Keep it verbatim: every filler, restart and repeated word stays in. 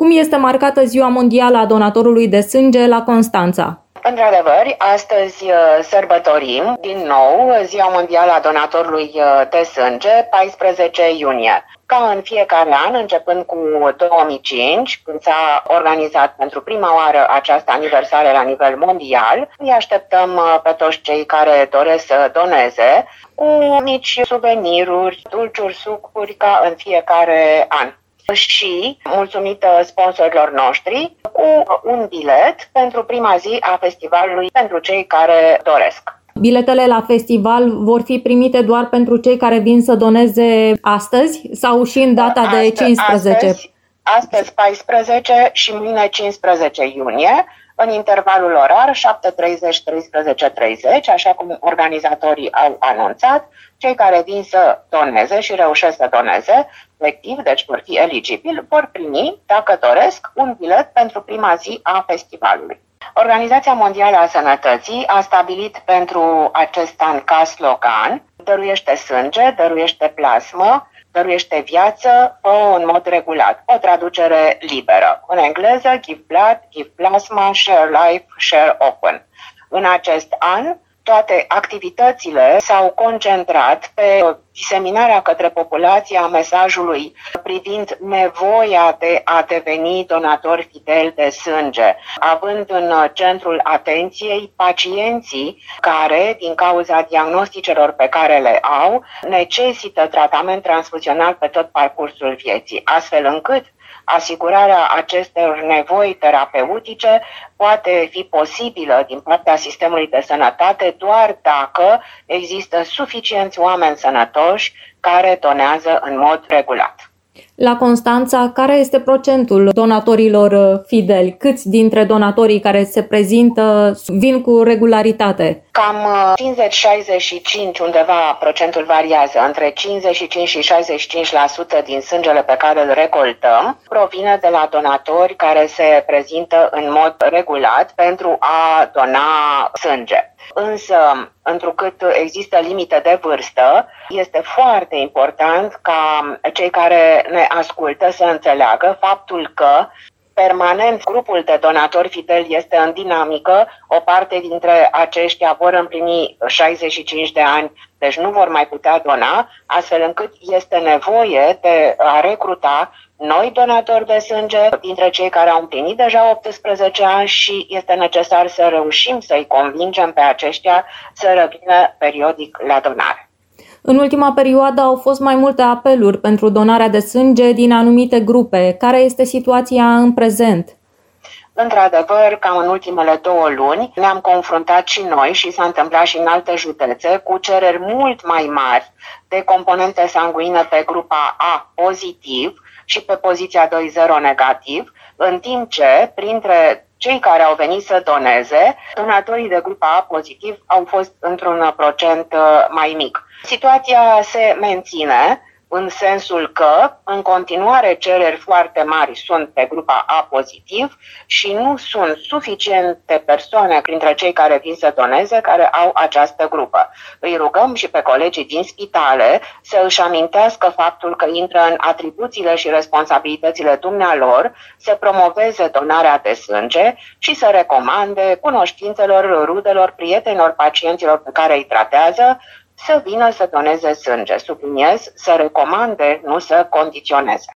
Cum este marcată Ziua Mondială a Donatorului de Sânge la Constanța? Într-adevăr, astăzi sărbătorim din nou Ziua Mondială a Donatorului de Sânge, paisprezece iunie. Ca în fiecare an, începând cu două mii cinci, când s-a organizat pentru prima oară această aniversare la nivel mondial, îi așteptăm pe toți cei care doresc să doneze cu mici suveniruri, dulciuri, sucuri, ca în fiecare an. Și, mulțumită sponsorilor noștri, cu un bilet pentru prima zi a festivalului pentru cei care doresc. Biletele la festival vor fi primite doar pentru cei care vin să doneze astăzi sau și în data de cincisprezece? Astăzi, astăzi paisprezece și mâine cincisprezece iunie, în intervalul orar șapte treizeci - treisprezece treizeci, așa cum organizatorii au anunțat. Cei care vin să doneze și reușesc să doneze, efectiv, deci vor fi eligibili, vor primi, dacă doresc, un bilet pentru prima zi a festivalului. Organizația Mondială a Sănătății a stabilit pentru acest an ca slogan: dăruiește sânge, dăruiește plasmă, dăruiește viață, fă în mod regulat. O traducere liberă. În engleză, give blood, give plasma, share life, share open. În acest an, toate activitățile s-au concentrat pe diseminarea către populație a mesajului privind nevoia de a deveni donatori fideli de sânge, având în centrul atenției pacienții care, din cauza diagnosticelor pe care le au, necesită tratament transfuzional pe tot parcursul vieții, astfel încât asigurarea acestor nevoi terapeutice poate fi posibilă din partea sistemului de sănătate doar dacă există suficienți oameni sănătoși care donează în mod regulat. La Constanța, care este procentul donatorilor fideli? Câți dintre donatorii care se prezintă vin cu regularitate? Cam cincizeci șaizeci și cinci, undeva procentul variază, între cincizeci și cinci și șaizeci și cinci la sută din sângele pe care îl recoltăm provine de la donatori care se prezintă în mod regulat pentru a dona sânge. Însă, întrucât există limite de vârstă, este foarte important ca cei care ne ascultă să înțeleagă faptul că permanent grupul de donatori fideli este în dinamică. O parte dintre aceștia vor împlini șaizeci și cinci de ani, deci nu vor mai putea dona, astfel încât este nevoie de a recruta noi donatori de sânge dintre cei care au împlinit deja optsprezece ani și este necesar să reușim să-i convingem pe aceștia să revină periodic la donare. În ultima perioadă au fost mai multe apeluri pentru donarea de sânge din anumite grupe. Care este situația în prezent? Într-adevăr, cam în ultimele două luni ne-am confruntat și noi, și s-a întâmplat și în alte județe, cu cereri mult mai mari de componente sanguine pe grupa A pozitiv și pe poziția doi zero negativ, în timp ce, printre cei care au venit să doneze, donatorii de grupa A pozitiv au fost într-un procent mai mic. Situația se menține în sensul că, în continuare, cereri foarte mari sunt pe grupa A pozitiv și nu sunt suficiente persoane printre cei care vin să doneze care au această grupă. Îi rugăm și pe colegii din spitale să își amintească faptul că intră în atribuțiile și responsabilitățile dumnealor să promoveze donarea de sânge și să recomande cunoștințelor, rudelor, prietenilor, pacienților pe care îi tratează să vină să doneze sânge. Subliniez, să recomande, nu să condiționeze.